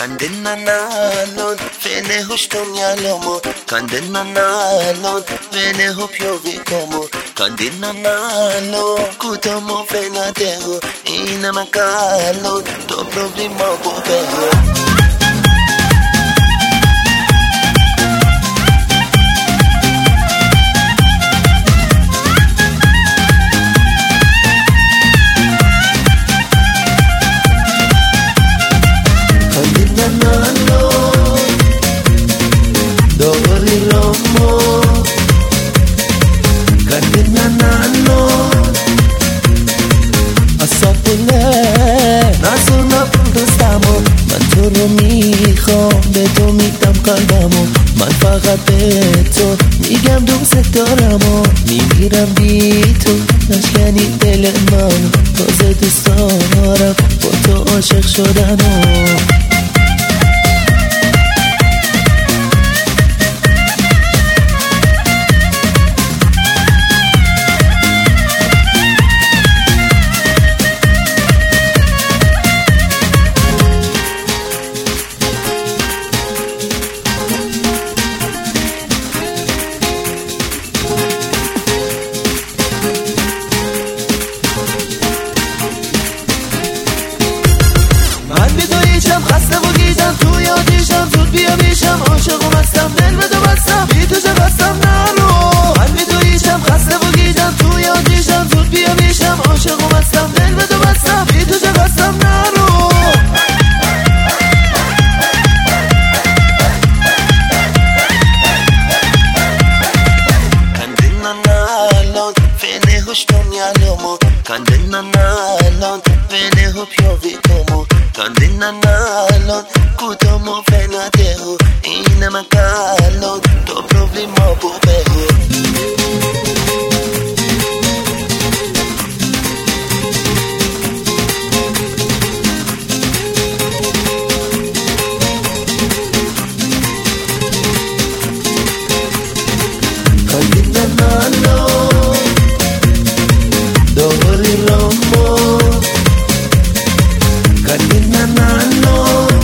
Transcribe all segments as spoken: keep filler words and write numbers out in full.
Kandina nalon fene hushtonyalomo Kandina nalon fene hopyovi komo Kandina nalo kutomo fena tego Ina makalo to problema bobego Kandina nalon asapule nasuna pundustamo man to رو میخوام به تو میدم قلبمو من فقط به تو میگم دوست دارم و میگیرم بی تو نشکنی دل من تازه دوست دارم با تو عاشق شدنو خسته و گیجم تو یادیشم زود بیا بیشم عاشقم هستم دل بده بستم بی تو چه بستم نرو من بی تو هیچم خسته و گیجم تو یادیشم زود بیا بیشم عاشقم هستم دل بده بستم بی تو چه بستم نرو Kandina nalon fene hushtonyalomo Kandina nalon fene hopyovi komo Kandina nalon kutomo fena tego Ina makalo to problema bobego Kandina nalon dori lomo Kandina nalon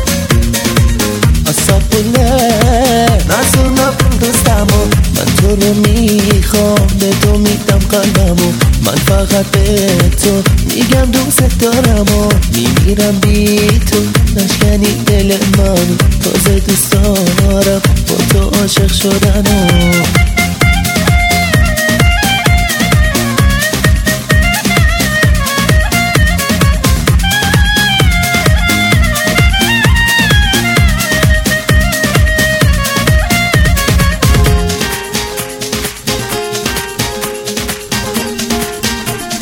asapule nasuna pundustamo من تو رو میخوام به تو میدم قلبمو من فقط به تو میگم دوست دارم و میگیرم بی تو نشکنی دل من تازه دوست دارم با تو عاشق شدنو